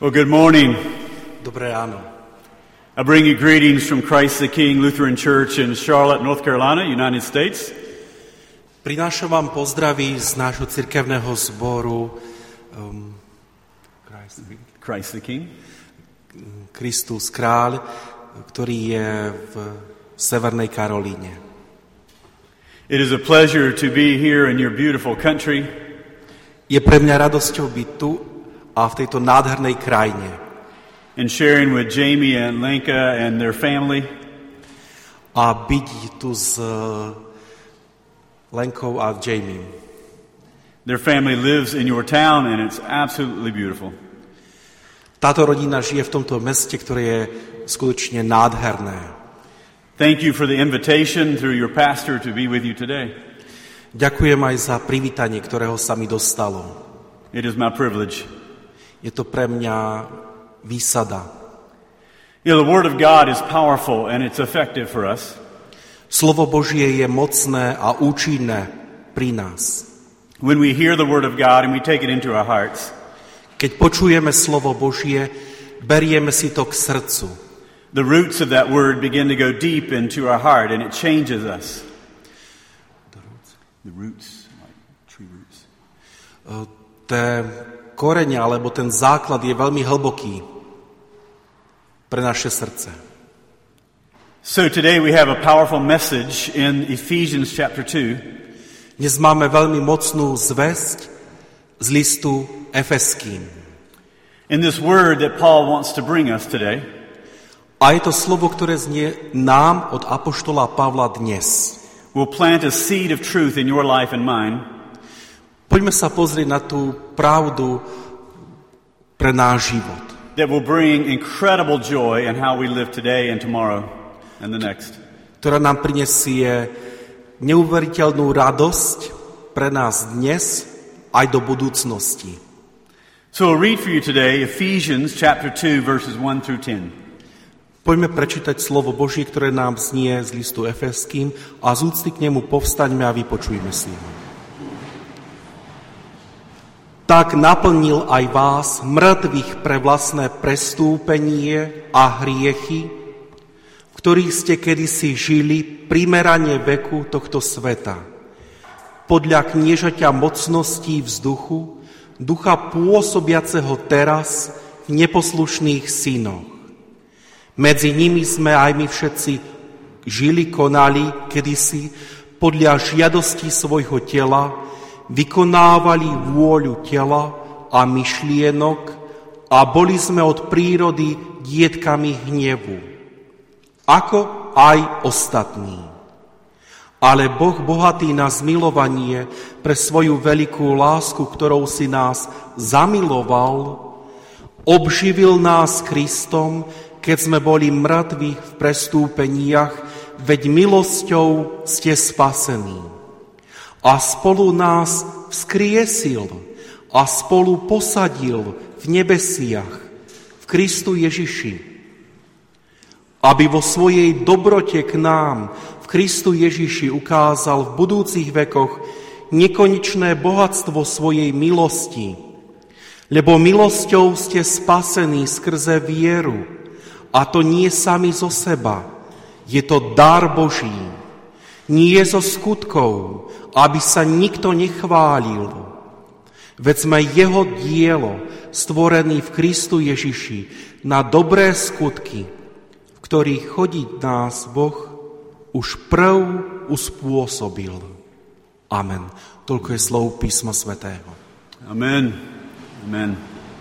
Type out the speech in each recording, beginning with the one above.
Well, good morning. Dobré ráno. I bring you greetings from Christ the King Lutheran Church in Charlotte, North Carolina, United States. Prinášam vám pozdraví z nášho cirkevného zboru Christ the King. Kristus Kráľ, ktorý je v Severnej Karolíne. It is a pleasure to be here in your beautiful country. Je pre mňa radosťou byť tu a v tejto nádhernej krajine. And sharing with Jamie and Lenka and their family. A byť tu s Lenkou a Jamie. Their family lives in your town and it's absolutely beautiful. Táto rodina žije v tomto meste, ktoré je skutočne nádherné. Thank you for the invitation through your pastor to be with you today. Ďakujem aj za privítanie, ktorého sa mi dostalo. It is my privilege. Je to pre mňa výsada. You know, the Word of God is powerful and it's effective for us. Slovo Božie je mocné a účinné pri nás. When we hear the Word of God and we take it into our hearts, keď počujeme slovo Božie, berieme si to k srdcu. the roots of that Word begin to go deep into our heart and it changes us. The roots, like tree roots. Koreň, alebo ten základ je veľmi hlboký pre naše srdce. So today we have a powerful message in Ephesians chapter 2. Dnes máme veľmi mocnú zvesť z listu Efeským. In this word that Paul wants to bring us today, a je to slovo, ktoré znie nám od apoštola Pavla dnes. will plant a seed of truth in your life and mine. Poďme sa pozrieť na tú pravdu pre náš život. That will bring incredible joy in how we live today and tomorrow and the next. Ktorá nám prinesie neuveriteľnú radosť pre nás dnes aj do budúcnosti. So we'll read for you today Ephesians chapter 2 verses 1 through 10. Poďme prečítať slovo Božie, ktoré nám znie z listu Efeským a z úcty k nemu povstaňme a vypočujme si ho. Tak naplnil aj vás mŕtvych pre vlastné prestúpenie a hriechy, v ktorých ste kedysi žili primerane veku tohto sveta. Podľa kniežaťa mocností vzduchu, ducha pôsobiaceho teraz v neposlušných synoch. Medzi nimi sme aj my všetci žili, konali kedysi podľa žiadosti svojho tela, vykonávali vôľu tela a myšlienok a boli sme od prírody dietkami hnevu, ako aj ostatní. Ale Boh bohatý na zmilovanie pre svoju veľkú lásku, ktorou si nás zamiloval, obživil nás Kristom, keď sme boli mŕtvi v prestúpeniach, veď milosťou ste spasení. A spolu nás vzkriesil a spolu posadil v nebesiach v Kristu Ježiši, aby vo svojej dobrote k nám v Kristu Ježiši ukázal v budúcich vekoch nekonečné bohatstvo svojej milosti, lebo milosťou ste spasení skrze vieru, a to nie sami zo seba, je to dar Boží, nie zo skutkov, aby sa nikto nechválil. Veď sme jeho dielo, stvorený v Kristu Ježiši, na dobré skutky, v ktorých chodiť nás Boh už prv uspôsobil. Amen. Toľko je slov písma svätého. Amen. Amen.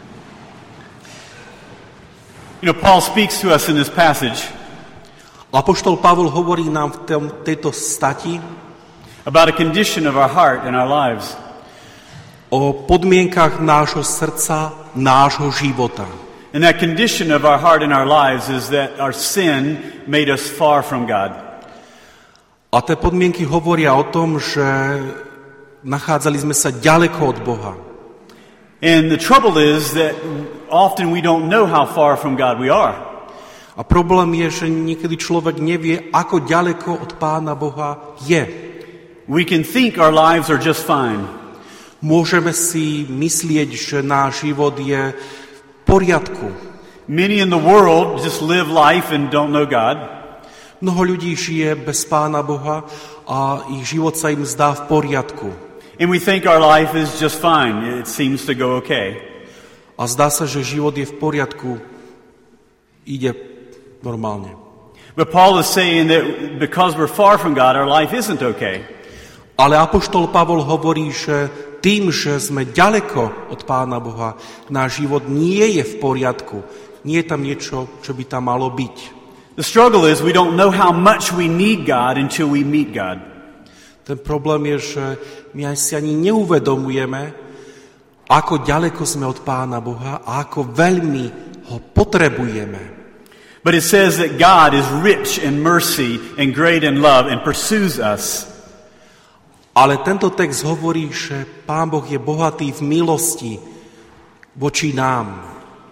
You know, Paul speaks to us in this passage Apoštol Pavol hovorí nám v tejto stati about a condition of our heart and our lives. O podmienkach nášho srdca, nášho života. And that condition of our heart and our lives is that our sin made us far from God. A tie podmienky hovoria o tom, že nachádzali sme sa ďaleko od Boha. And the trouble is that often we don't know how far from God we are. A problém je, že niekedy človek nevie, ako ďaleko od Pána Boha je. We can think our lives are just fine. Môžeme si myslieť, že náš život je poriadku. Many in the world just live life and don't know God. Mnoho ľudí žije bez Pána Boha a ich život sa im zdá v poriadku. And we think our life is just fine. It seems to go okay. A zdá sa, že život je v poriadku, ide normálne. But Paul is saying that because we're far from God, our life isn't okay. Ale apoštol Pavol hovorí, že tým, že sme ďaleko od Pána Boha, náš život nie je v poriadku. Nie je tam niečo, čo by tam malo byť. The struggle is we don't know how much we need God until we meet God. Ten problém je, že my si ani neuvedomujeme, ako ďaleko sme od Pána Boha a ako veľmi ho potrebujeme. But it says that God is rich in mercy and great in love and pursues us. Ale tento text hovorí, že Pán Boh je bohatý v milosti voči nám.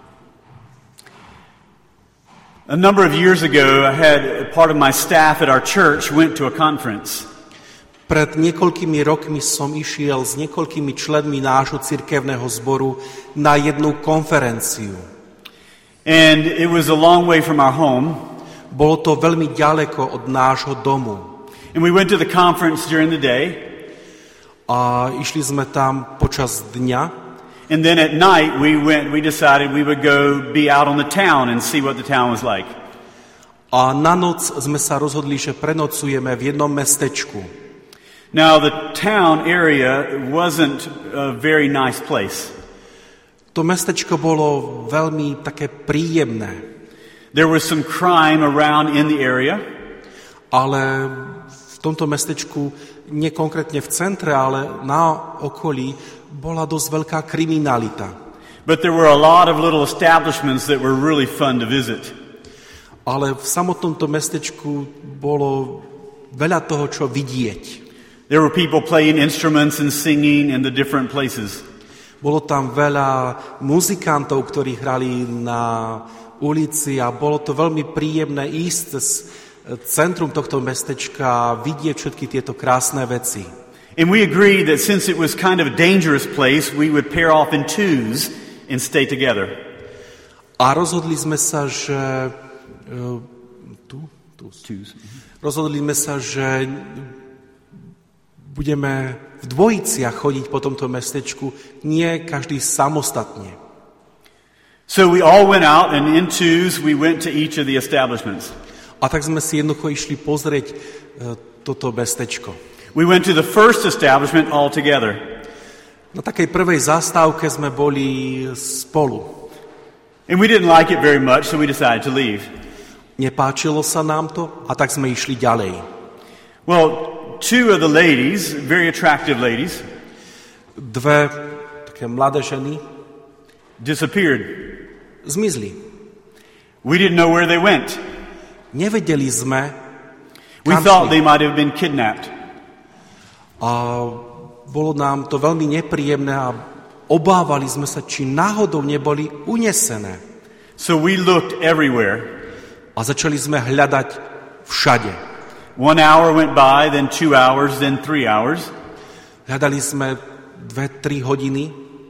A number of years ago, I had part of my staff at our church went to a conference. Pred niekoľkými rokmi som išiel s niekoľkými členmi nášho cirkevného zboru na jednu konferenciu. And it was a long way from our home. Bolo to veľmi ďaleko od nášho domu. And we went to the conference during the day. A išli sme tam počas dňa. And then at night we decided we would go be out on the town and see what the town was like. A na noc sme sa rozhodli, že prenocujeme v jednom mestečku. Now the town area wasn't a very nice place. To mestečko bolo veľmi také príjemné. There was some crime around in the area. Ale v tomto mestečku, nie konkrétne v centre, ale na okolí, bola dosť veľká kriminalita. But there were a lot of little establishments that were really fun to visit. Ale v samotnom to mestečku bolo veľa toho, čo vidieť. There were people playing instruments and singing in the different places. Bolo tam veľa muzikantov, ktorí hrali na ulici a bolo to veľmi príjemné ísť cez centrum tohto mestečka a vidieť všetky tieto krásne veci. And we agreed that since it was kind of a dangerous place, we would pair off in twos and stay together. A rozhodli sme sa, že rozhodli sme sa, že budeme v dvojiciach chodiť po tomto mestečku, nie každý samostatne. So we all went out and in twos we went to each of the establishments. A tak sme si jednoducho išli pozrieť toto mestečko. We went to the first establishment all together. Na takej prvej zastávke sme boli spolu. And we didn't like it very much, so we decided to leave. Nepáčilo sa nám to a tak sme išli ďalej. Well, two of the ladies, very attractive ladies, dve také mladé ženy disappeared. Zmizli. We didn't know where they went. Nevedeli sme, We thought they might have been kidnapped. A bolo nám to veľmi nepríjemné a obávali sme sa, či náhodou neboli unesené. So we looked everywhere. A začali sme hľadať všade. 1 hour went by, then 2 hours, then 3 hours. Hľadali sme 2-3 hodiny.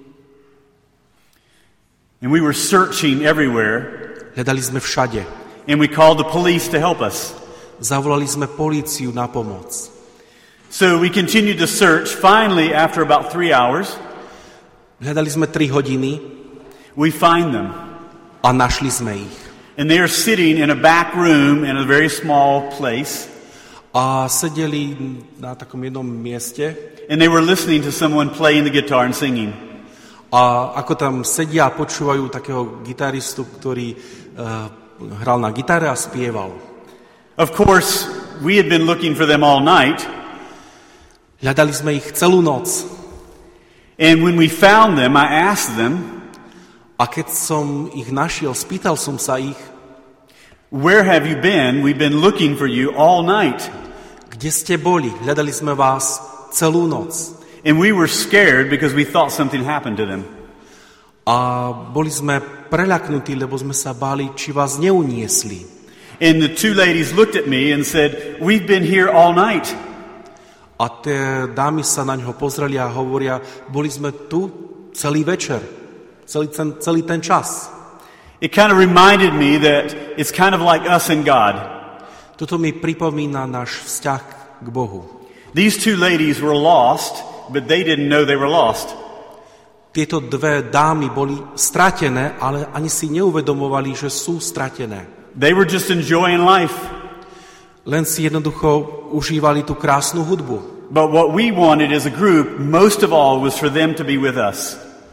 And we were searching everywhere. Hľadali sme všade. And we called the police to help us. Zavolali sme políciu na pomoc. So we continued to search. Finally, after about 3 hours, hľadali sme 3 hodiny. We find them. A našli sme ich. And they are sitting in a back room in a very small place. A sedeli na takom jednom mieste. And they were listening to someone playing the guitar and singing. A ako tam sedia a počúvajú takého gitaristu, ktorý hral na gitare a spieval. Of course, we had been looking for them all night. Hľadali sme ich celú noc. And when we found them, I asked them, a keď som ich našiel, spýtal som sa ich, where have you been? We've been looking for you all night. Kde ste boli? Hľadali sme vás celú noc. And we were scared because we thought something happened to them. A boli sme preľaknutí, lebo sme sa báli, či vás neuniesli. And the two ladies looked at me and said, we've been here all night. A tie dámy sa na ňo pozreli a hovoria, boli sme tu celý večer, celý ten čas. It kind of reminded me that it's kind of like us and God. Toto mi pripomína náš vzťah k Bohu. These two ladies were lost, but they didn't know they were lost. Tieto dve dámy boli stratené, ale ani si neuvedomovali, že sú stratené. They were just enjoying life. Len si jednoducho užívali tú krásnu hudbu. But what we wanted as a group, most of all, was for them to be with us.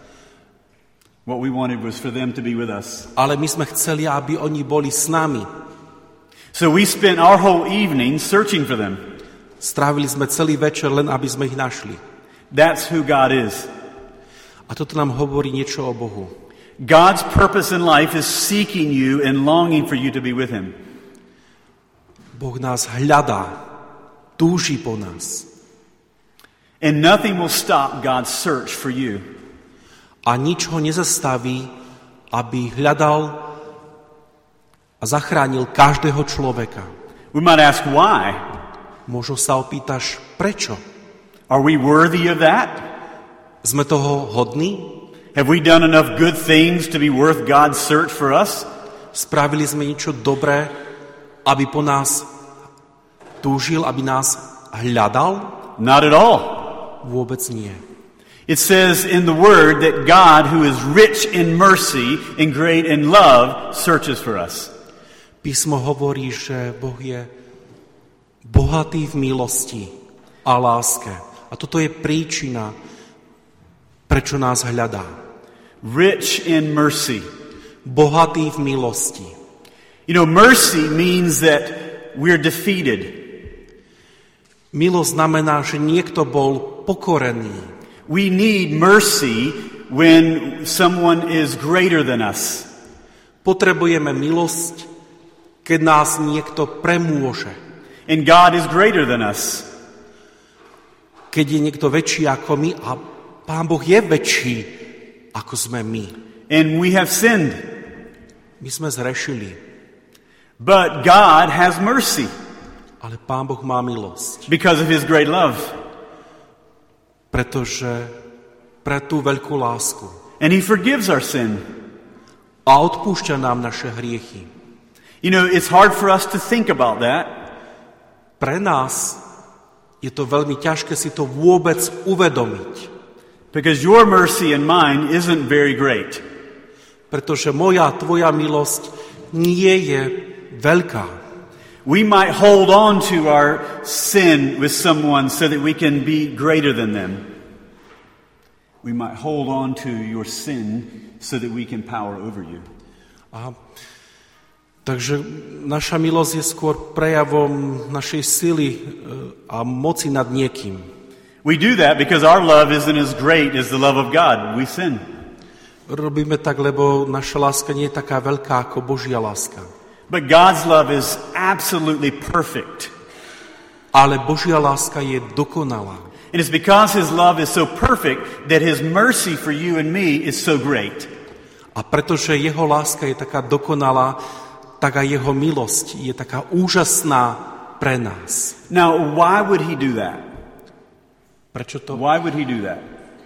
What we wanted was for them to be with us. Ale my sme chceli, aby oni boli s nami. So we spent our whole evening searching for them. Strávili sme celý večer, len aby sme ich našli. That's who God is. A toto nám hovorí niečo o Bohu. God's purpose in life is seeking you and longing for you to be with Him. Boh nás hľadá, túži po nás. And nothing will stop God's search for you. A nič ho nezastaví, aby hľadal a zachránil každého človeka. We might ask why. Možno sa opýtaš, prečo? Are we worthy of that? Sme toho hodní? Have we done enough good things to be worth God's search for us? Spravili sme niečo dobré, aby po nás túžil, aby nás hľadal? Not at all. Vôbec nie. It says in the Word that God, who is rich in mercy and great in love, searches for us. Písmo hovorí, že Boh je bohatý v milosti a láske. A toto je príčina, prečo nás hľadá. Rich in mercy. Bohatý v milosti. You know, mercy means that we're defeated. Milosť znamená, že niekto bol pokorený. We need mercy when someone is greater than us. Potrebujeme milosť, keď nás niekto premôže. And God is greater than us. Keď je niekto väčší ako my a Pán Boh je väčší ako sme my. And we have sinned. My sme zrešili. But God has mercy. Ale Pán Boh má milosť. Because of His great love. Pretože pre tú veľkú lásku. And He forgives our sin. A odpúšťa nám naše hriechy. You know, it's hard for us to think about that. Pre nás je to veľmi ťažké si to vôbec uvedomiť. Because your mercy and mine isn't very great. Pretože moja, tvoja milosť nie je veľká. We might hold on to our sin with someone so that we can be greater than them. We might hold on to your sin so that we can power over you. Takže naša milosť je skôr prejavom našej sily a moci nad niekým. We do that because our love isn't as great as the love of God. We sin. Robíme tak, lebo naša láska nie je taká veľká ako Božia láska. But God's love is absolutely perfect. Ale Božia láska je dokonalá. And it's because His love is so perfect that His mercy for you and me is so great. A pretože jeho láska je taká dokonalá, tak aj jeho milosť je taká úžasná pre nás. Now, why would He do that? Prečo to? Why would He do that?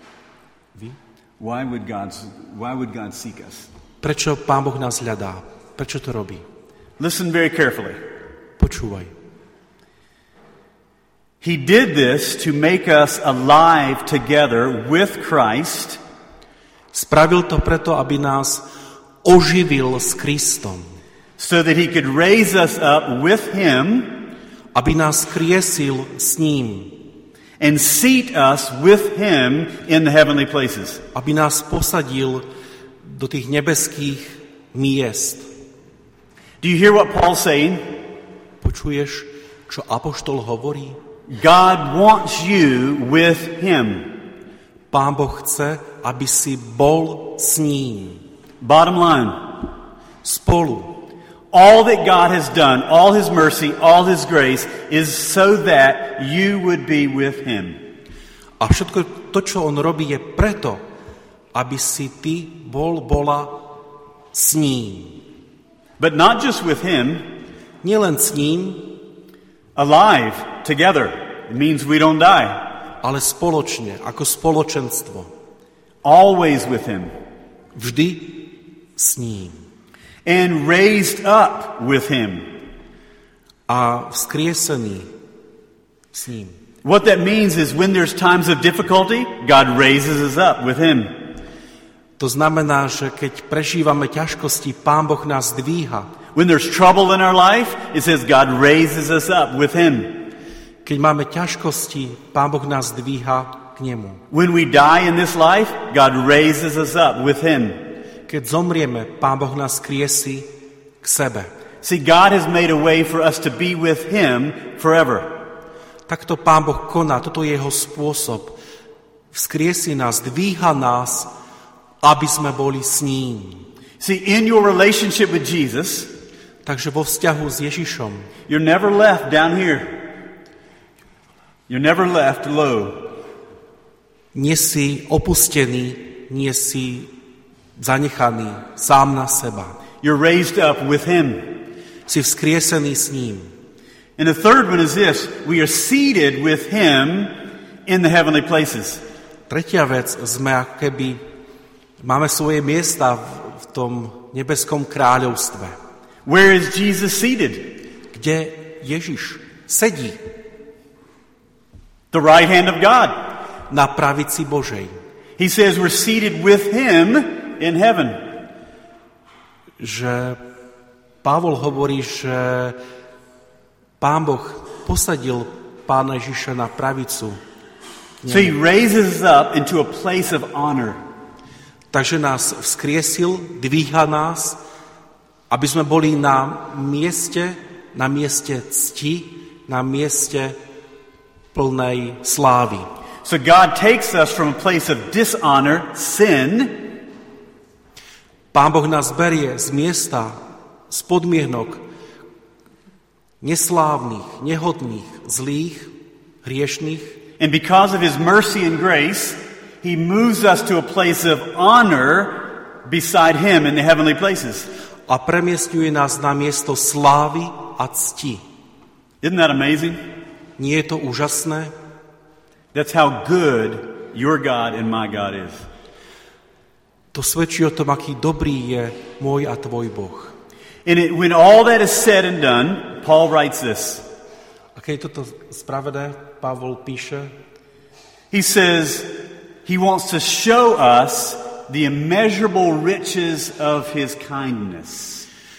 Why would God seek us? Prečo Pán Boh nás hľadá? Prečo to robí? Listen very carefully. Počúvaj. He did this to make us alive together with Christ. Spravil to preto, aby nás oživil s Kristom. So that He could raise us up with Him. Aby nás kriesil s ním. And seat us with Him in the heavenly places. Aby nás posadil do tých nebeských miest. Do you hear what Paul's saying? Počuješ, čo apoštol hovorí? God wants you with Him. Pán Boh chce, aby si bol s ním. Bottom line. Spolu. All that God has done, all His mercy, all His grace is so that you would be with Him. A všetko to, čo on robí, je preto, aby si ty bola s ním. But not just with Him. Nielen s ním. Alive, together. It means we don't die. Ale spoločne, ako spoločenstvo. Always with Him. vždy s ním. And raised up with him. A vzkriesený s ním. What that means is when there's times of difficulty, God raises us up with him. To znamená, že keď prežívame ťažkosti, Pán Boh nás dvíha. When there's trouble in our life, it says God raises us up with him. Keď máme ťažkosti, Pán Boh nás dvíha k nemu. When we die in this life, God raises us up with him. Keď zomrieme, Pán Boh nás kriesí k sebe. See, God has made a way for us to be with him forever. Takto Pán Boh koná, toto je jeho spôsob. Vzkriesí nás, dvíha nás, aby sme boli s ním. See, in your relationship with Jesus, takže vo vzťahu s Ježišom, you're never left down here. You're never left low. Nie si opustený, nie si zanechaný sám na seba. You're raised up with him. Si vzkriesený s ním. And the third one is this: we are seated with him in the heavenly places. Tretia vec, sme ako keby máme svoje miesta v tom nebeskom kráľovstve. Where is Jesus seated? Kde Ježiš sedí? The right hand of God. Na pravici Božej. He says we're seated with him in heaven. Že Pavol hovorí, že Pán Boh posadil Pána Ježiša na pravicu. So he raises us up into a place of honor. Takže nás vzkriesil, dvíha nás, aby sme boli na mieste cti, na mieste plnej slávy. So God takes us from a place of dishonor, sin. Pán Boh nás berie z miesta, z podmienok neslávnych, nehodných, zlých, hriešných. And because of his mercy and grace, he moves us to a place of honor beside him in the heavenly places. A premiestňuje nás na miesto slávy a cti. Isn't that amazing? Nie je to úžasné? That's how good your God and my God is. To svedčí o tom, aký dobrý je môj a tvoj Boh. And when all that is said and done, Paul writes this. A keď je toto spravené, Pavol píše, he says he wants to show us the immeasurable riches of his kindness.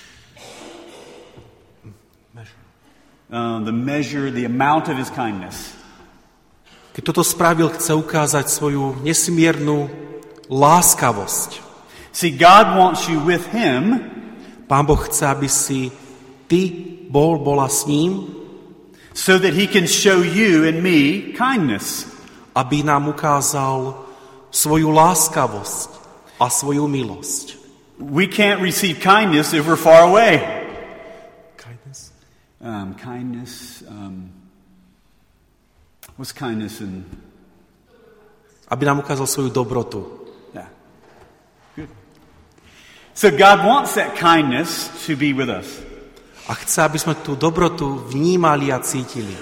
The amount of his kindness. Keď toto spravil, chce ukázať svoju nesmiernu láskavosť. See, God wants you with him. Pán Boh chce, aby si ty bola s ním, so that he can show you and me kindness. Aby nám ukázal svoju láskavosť a svoju milosť. We can't receive kindness if we're far away. Kindness. What's kindness in? Aby nám ukázal svoju dobrotu. Yeah. Good. So God wants that kindness to be with us. A chce, aby sme tú dobrotu vnímali a cítili.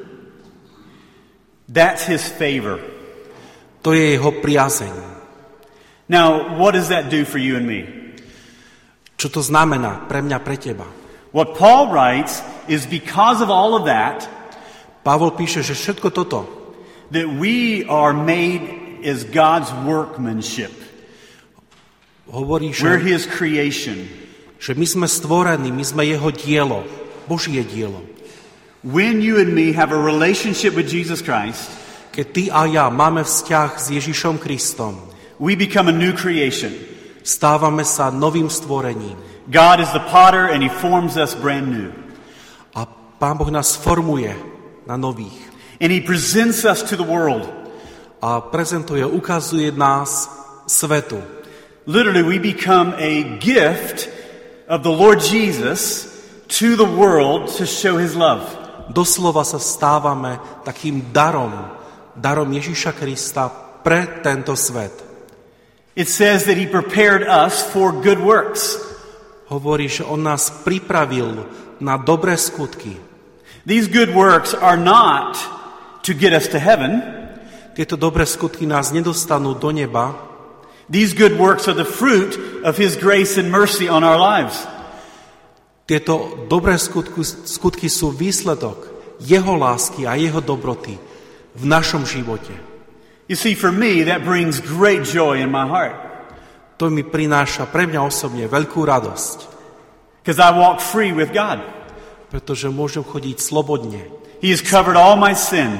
That's his favor. To je jeho priazeň. Now, what does that do for you and me? Čo to znamená pre mňa, pre teba? What Paul writes is because of all of that, Pavol píše, že všetko toto, that we are made as God's workmanship. Hovorí, že we're his creation. Že my sme stvorení, my sme jeho dielo, Božie dielo. When you and me have a relationship with Jesus Christ, keď ty a ja máme vzťah s Ježišom Kristom, we become a new creation. Stávame sa novým stvorením. God is the potter and he forms us brand new. A Pán Boh nás formuje na nových. And he presents us to the world. A prezentuje, ukazuje nás svetu. Literally, we become a gift of the Lord Jesus to the world to show his love. Doslova sa stávame takým darom Ježiša Krista pre tento svet. It says that he prepared us for good works. Hovorí, že on nás pripravil na dobré skutky. These good works are not to get us to heaven. Tieto dobré skutky nás nedostanú do neba. These good works are the fruit of His grace and mercy on our lives. Tieto dobré skutky sú výsledok Jeho lásky a Jeho dobroty v našom živote. You see, for me, that brings great joy in my heart. To mi prináša pre mňa osobne veľkú radosť. Because I walk free with God. Pretože môžem chodiť slobodne. He has covered all my sin.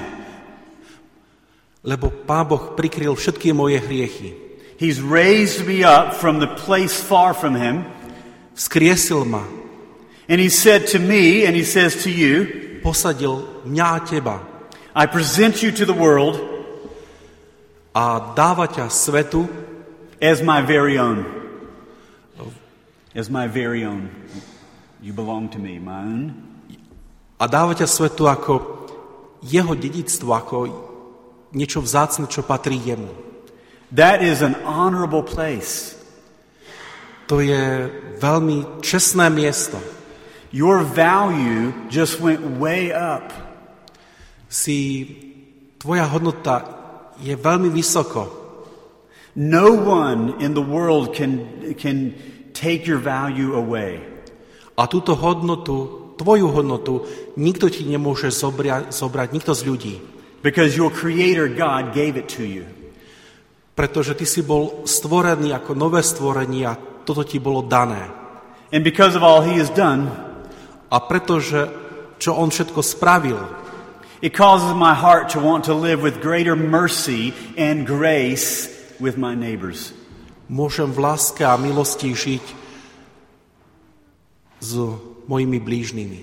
Lebo Pán Boh prikryl všetky moje hriechy. He's raised me up from the place far from Him. Vzkriesil ma. And He said to me, and He says to you, posadil mňa a teba. I present you to the world a dáva ťa svetu as my very own. As my very own. You belong to me, my own. A dáva ťa svetu ako jeho dedičstvo, ako niečo vzácne, čo patrí jemu. That is an honorable place. To je veľmi čestné miesto. Your value just went way up. Tvoja hodnota je veľmi vysoko. No one in the world can take your value away. A túto hodnotu, tvoju hodnotu, nikto ti nemôže zobrať, nikto z ľudí. Because your Creator God gave it to you. Pretože ty si bol stvorený ako nové stvorenie a toto ti bolo dané. And because of all He has done, a pretože čo on všetko spravil, it causes my heart to want to live with greater mercy and grace with my neighbors. Môžem v láske a milosti žiť s mojimi blížnymi.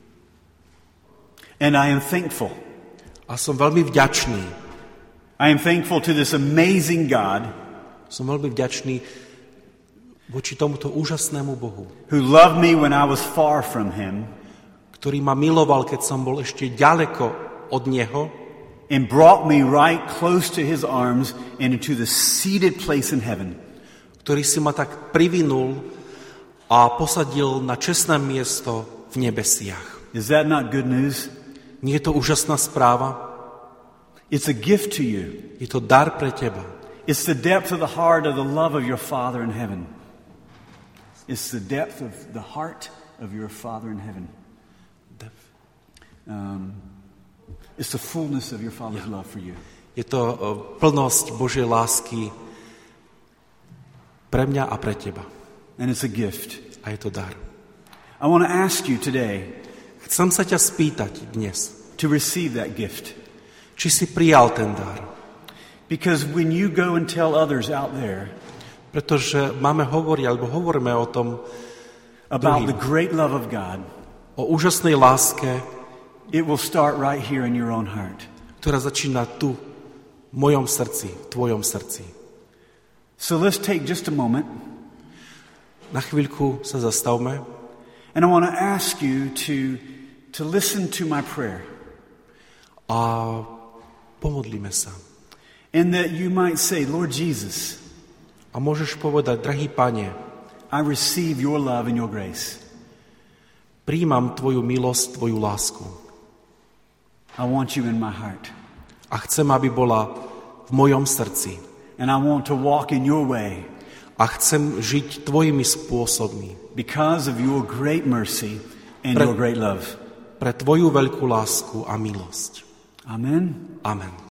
And I am thankful. A som veľmi vďačný. I am thankful to this amazing God. Som veľmi vďačný voči tomuto úžasnému Bohu, who loved me when I was far from Him, ktorý ma miloval, keď som bol ešte ďaleko od Neho, and brought me right close to His arms and into the seated place in heaven. Ktorý si ma tak privinul a posadil na čestné miesto v nebesiach. Is that not good news? Nie je to úžasná správa? It's a gift to you. Je to dar pre teba. It's the depth of the heart of the love of your Father in heaven. It's the depth of the heart of your Father in heaven. It's the fullness of your Father's love for you. Je to plnosť Božej lásky pre mňa a pre teba. And it's a gift. A je to dar. I want to ask you today Chcem sa ťa spýtať dnes, to receive that gift. Či si prijal ten dar. Because when you go and tell others out there, pretože hovoríme o tom about the great love of God, o úžasnej láske, it will start right here in your own heart. Ktorá začína tu, v mojom srdci, v tvojom srdci. So let's take just a moment. Na chvíľku sa zastavme. And I want to ask you to listen to my prayer. A pomodlíme sa. And that you might say, Lord Jesus, a môžeš povedať, drahý Pane, I receive your love and your grace. Prijímam tvoju milosť, tvoju lásku. I want you in my heart. A chcem, aby bola v mojom srdci. And I want to walk in your way. A chcem žiť tvojimi spôsobmi. Because of your great mercy and your great love. Pre tvoju veľkú lásku a milosť. Amen. Amen.